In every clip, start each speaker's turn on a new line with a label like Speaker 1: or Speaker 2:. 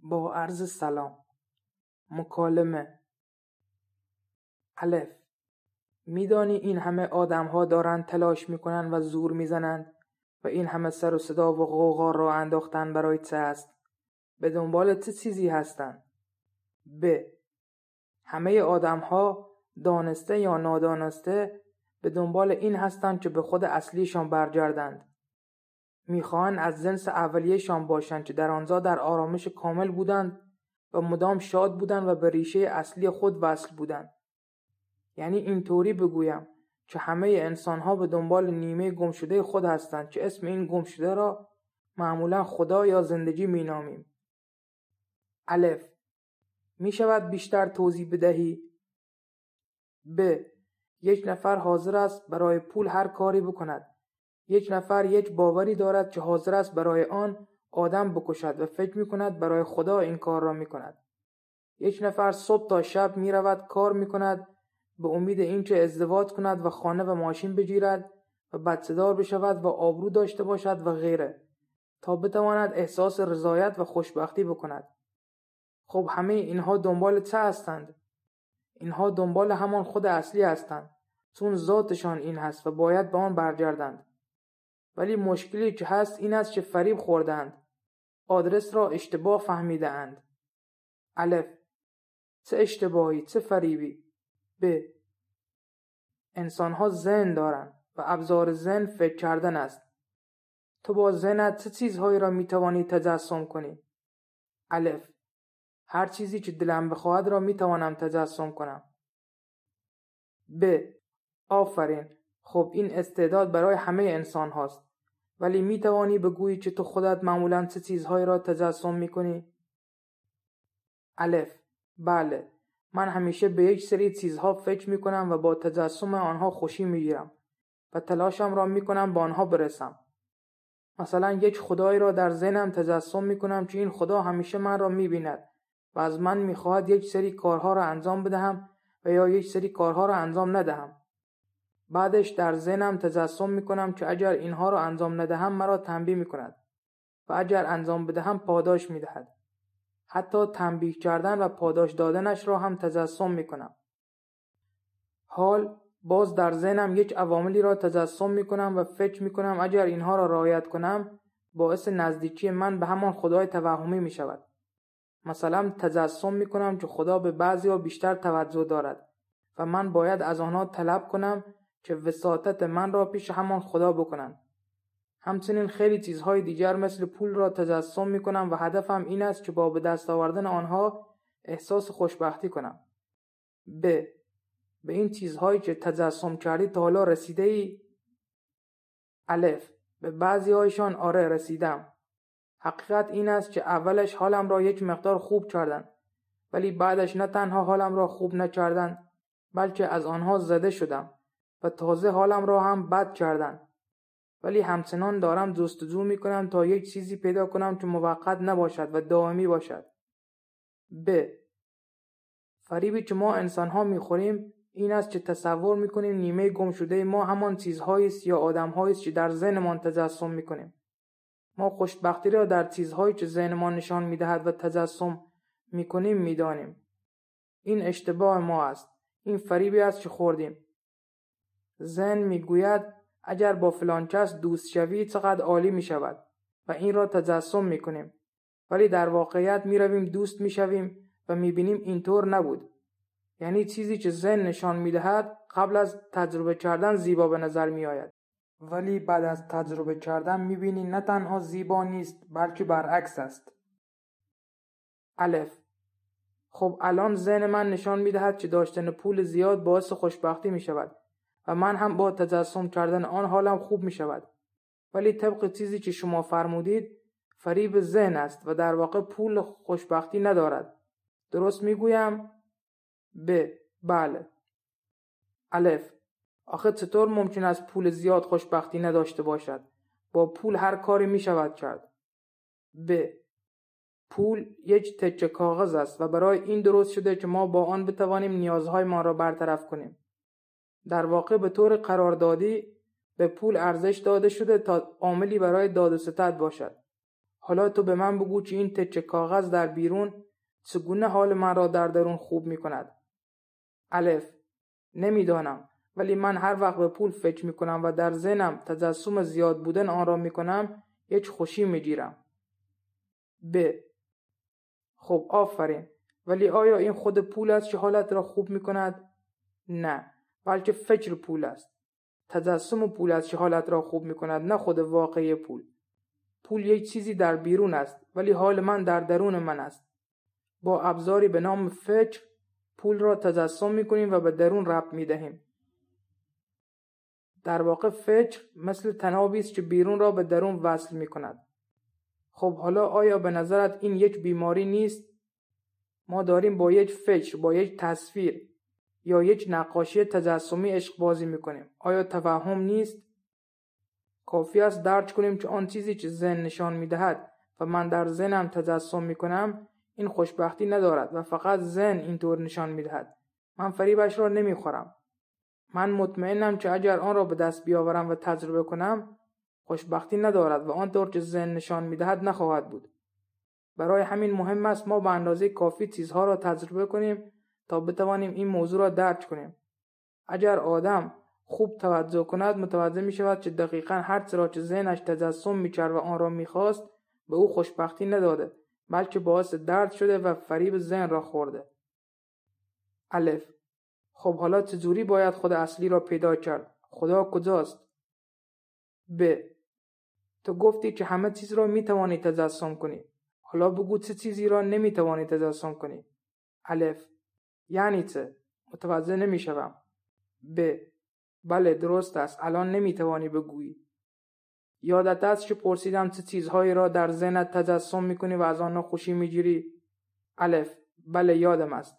Speaker 1: با عرض سلام. مکالمه. الف: میدانی این همه آدم‌ها دارن تلاش میکنن و زور میزنند و این همه سر و صدا و غوغا را انداختن برای چه است؟ به دنبال چه چیزی هستند؟ ب: همه آدم‌ها دانسته یا نادانسته به دنبال این هستند که به خود اصلیشان برگردند. میخواهند از جنس اولیه‌شان باشند که در آنجا در آرامش کامل بودند و مدام شاد بودند و به ریشه اصلی خود وصل بودند. یعنی اینطوری بگویم که همه انسان‌ها به دنبال نیمه گمشده خود هستند که اسم این گمشده را معمولا خدا یا زندگی مینامیم. الف: می شود بیشتر توضیح بدهی؟ ب: یک نفر حاضر است برای پول هر کاری بکند. یک نفر یک باوری دارد که حاضر است برای آن آدم بکشد و فکر می کند برای خدا این کار را می کند. یک نفر صبح تا شب می رود کار می کند به امید اینکه ازدواج کند و خانه و ماشین بگیرد و بچه دار بشود و آبرو داشته باشد و غیره، تا بتواند احساس رضایت و خوشبختی بکند. خب همه اینها دنبال چه هستند؟ اینها دنبال همان خود اصلی هستند، چون ذاتشان این هست و باید به آن برگردند. ولی مشکلی که هست این است که فریب خوردند، آدرس را اشتباه فهمیده اند. الف: چه اشتباهی؟ چه فریبی؟ ب: انسان‌ها ذهن دارند و ابزار ذهن فکر کردن است. تو با ذهنت چه چیزهایی را میتوانی تجسم کنی؟ الف: هر چیزی که دلم بخواهد را میتوانم تجسم کنم. ب: آفرین. خب این استعداد برای همه انسان هاست، ولی میتوانی بگویی که تو خودت معمولاً چه چیزهایی را تجسم میکنی؟ الف: بله، من همیشه به یک سری چیزها فکر میکنم و با تجسم آنها خوشی میگیرم و تلاشم را میکنم به آنها برسم. مثلا یک خدایی را در ذهنم تجسم میکنم که این خدا همیشه من را میبیند و از من میخواهد یک سری کارها را انجام بدهم و یا یک سری کارها را انجام ندهم. بعدش در ذهنم تجسم میکنم که اگر اینها را انجام ندهم مرا تنبیه میکند و اگر انجام بدهم پاداش میدهد. حتی تنبیه کردن و پاداش دادنش را هم تجسم میکنم. حال باز در ذهنم یک عواملی را تجسم میکنم و فکر میکنم اگر اینها را رعایت کنم باعث نزدیکی من به همان خدای توهمی میشود. مثلا تجسم میکنم که خدا به بعضیا بیشتر توجه دارد و من باید از آنها طلب کنم که وساطت من را پیش همان خدا بکنند. همچنین خیلی چیزهای دیگر مثل پول را تجسم میکنم و هدفم این است که با به دست آوردن آنها احساس خوشبختی کنم. به این چیزهایی که تجسم کردی تا حالا رسیده ای؟ الف: به بعضی هایشان آره رسیدم. حقیقت این است که اولش حالم را یک مقدار خوب کردن، ولی بعدش نه تنها حالم را خوب نکردن بلکه از آنها زده شدم و تازه حالم را هم بد کردن. ولی همچنان دارم جستجو میکنم تا یک چیزی پیدا کنم که موقت نباشد و دائمی باشد. ب: فریبی که ما انسان‌ها میخوریم این است که تصور میکنیم نیمه گم شده ما همان چیزهایی است یا آدم‌هایی است که در ذهنمان تجسم میکنیم. ما خوشبختی را در چیزهایی که ذهنمان نشان میدهد و تجسم میکنیم میدانیم. این اشتباه ما است. این فریبی است که خوردیم. ذهن میگوید اگر با فلان کس دوست شوی چقدر عالی میشود و این را تجسم میکنیم، ولی در واقعیت میرویم دوست میشویم و میبینیم اینطور نبود. یعنی چیزی که ذهن نشان میدهد قبل از تجربه کردن زیبا به نظر میآید، ولی بعد از تجربه کردن میبینی نه تنها زیبا نیست بلکه برعکس است. الف: خب الان ذهن من نشان میدهد که داشتن پول زیاد باعث خوشبختی میشود و من هم با تجسم کردن آن حالم خوب میشود، ولی طبق چیزی که شما فرمودید فریب ذهن است و در واقع پول خوشبختی ندارد. درست میگویم؟ ب: بله. الف: آخه چطور ممکن است پول زیاد خوشبختی نداشته باشد؟ با پول هر کاری می شود کرد. ب: پول یک تکه کاغذ است و برای این درست شده که ما با آن بتوانیم نیازهای ما را برطرف کنیم. در واقع به طور قراردادی به پول ارزش داده شده تا عاملی برای داد و ستد باشد. حالا تو به من بگو که این تکه کاغذ در بیرون چگونه حال من را در درون خوب می کند. الف: نمیدانم، ولی من هر وقت به پول فکر می کنم و در ذهنم تجسم زیاد بودن آن را می کنم یک خوشی می گیرم. ب: خب آفرین، ولی آیا این خود پول است که حالت را خوب می کند؟ نه، بلکه فکر پول است. تجسم پول است که حالت را خوب می کند، نه خود واقعی پول. پول یک چیزی در بیرون است، ولی حال من در درون من است. با ابزاری به نام فکر پول را تجسم می کنیم و به درون ربط می دهیم. در واقع فکر مثل تنابی است که بیرون را به درون وصل می کند. خب حالا آیا به نظرت این یک بیماری نیست؟ ما داریم با یک فکر، با یک تصویر یا یک نقاشی تجسمی عشق بازی می کنیم. آیا توهم نیست؟ کافی است درک کنیم که آن چیزی که ذهن نشان می دهد و من در ذهنم تجسم می کنم این خوشبختی ندارد و فقط ذهن اینطور نشان می دهد. من فریبش را نمی خورم. من مطمئنم که اگر آن را به دست بیاورم و تجربه کنم خوشبختی ندارد و آنطور که ذهن نشان می دهد نخواهد بود. برای همین مهم است ما به اندازه کافی چیزها را تجربه کنیم تا بتوانیم این موضوع را درک کنیم. اگر آدم خوب توجه کند متوجه می شود که دقیقاً هر چرا که ذهنش تجسم می کرد و آن را می خواست به او خوشبختی نداده، بلکه باعث درد شده و فریب ذهن را خورده. الف: خب حالا چجوری باید خود اصلی را پیدا کرد؟ خدا کجاست؟ ب: تو گفتی که همه چیز را می توانی تجسم کنی. حالا بگو چه چیزی را نمی توانی تجسم کنی؟ الف: یعنی چه؟ متوجه نمی شوم. ب: بله درست است، الان نمی توانی بگویی. یادت است که پرسیدم چه چیزهایی را در ذهنت تجسم می کنی و از آنها خوشی می گیری؟ الف: بله یادم است.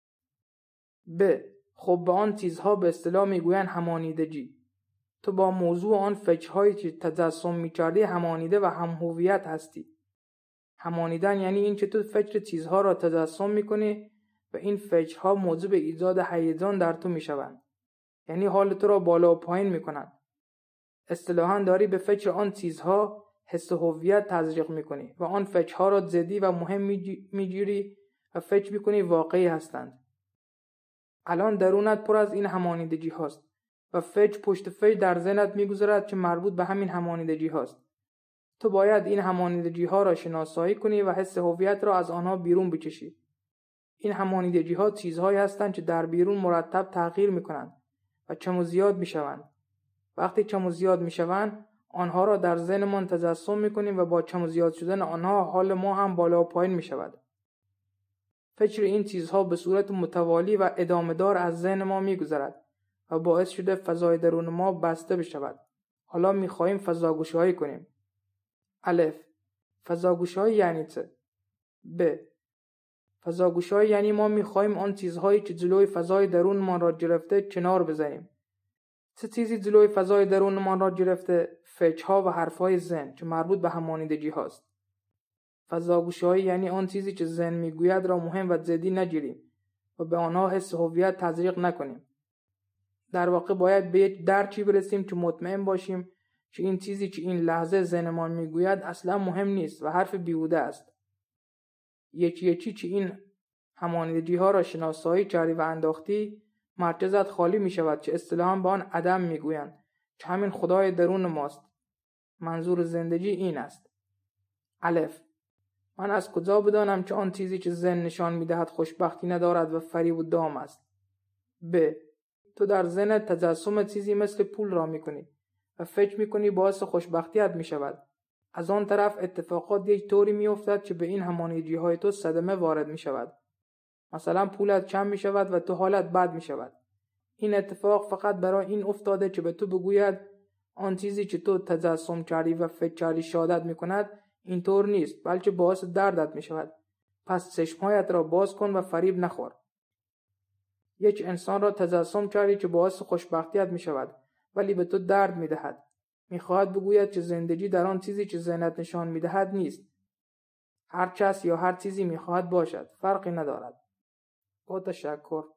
Speaker 1: ب: خب به آن چیزها به اصطلاح می گویند همانیدگی. تو با موضوع آن فکرهایی که تجسم می کردی همانیده و هم هویت هستی. همانیدن یعنی این که تو فکر چیزها را تجسم می کنی و این فکرها موجب ایجاد هیجان در تو می شوند. یعنی حال تو را بالا و پایین می کنند. اصطلاحاً داری به فکر آن چیزها حس و هویت تزریق می کنی و آن فکرها را جدی و مهم می گیری و فکر می کنی واقعی هستند. الان درونت پر از این همانیدگی هاست و فکر پشت فکر در ذهنت می گذرد که مربوط به همین همانیدگی هاست. تو باید این همانیدگی ها را شناسایی کنی و حس هویت را از آنها بیرون بکشی. این همانیدگی ها چیزهایی هستند که در بیرون مرتب تغییر می کنند و کم و زیاد می شوند. وقتی کم و زیاد می شوند آنها را در ذهنمان تجسم می کنیم و با کم و زیاد شدن آنها حال ما هم بالا و پایین می شود. فکر این چیزها به صورت متوالی و ادامه دار از ذهن ما می گذرد و باعث شده فضای درون ما بسته بشود. حالا می خواهیم فضاگشایی کنیم. الف: فضاگشایی یعنی چه؟ ب: فضاگشایی یعنی ما می خواهیم آن چیزهایی که جلوی فضای درون ما را گرفته کنار بزنیم. چه چیزی جلوی فضای درون ما را گرفته؟ فکرها و حرفهای ذهن که مربوط به همانیدگی هاست. فضاگشایی یعنی آن چیزی که ذهن میگوید را مهم و جدی نگیریم و به آنها حس هویت تزریق نکنیم. در واقع باید به یک درکی برسیم که مطمئن باشیم که این چیزی که این لحظه ذهنمان میگوید اصلا مهم نیست و حرف بیهوده است. یکی که این همانیدگی ها را شناسایی کردی و انداختی، مرکزت خالی می شود که اصطلاحاً به آن عدم میگویند که همین خدای درون ماست. منظور زندگی این است. الف: من از کجا بدانم که آن چیزی که ذهن نشان میدهد خوشبختی ندارد و فریب و دام است؟ ب: تو در ذهن تجسم چیزی مثل پول را میکنی و فکر میکنی باعث خوشبختیت میشود. از آن طرف اتفاقات یک طوری میافتد که به این همانیدگی های تو صدمه وارد میشود. مثلا پولت کم میشود و تو حالت بد میشود. این اتفاق فقط برای این افتاده که به تو بگوید آن چیزی که تو تجسم کردی و فکر کردی شادت میکند اینطور نیست، بلکه باعث دردت میشود. پس چشمهایت را باز کن و فریب نخور. یک انسان را تجسم کردی که باعث خوشبختیت میشود ولی به تو درد میدهد. میخواهد بگوید که زندگی در آن چیزی که ذهنت نشان میدهد نیست. هر کس یا هر چیزی میخواهد باشد، فرقی ندارد. با تشکر.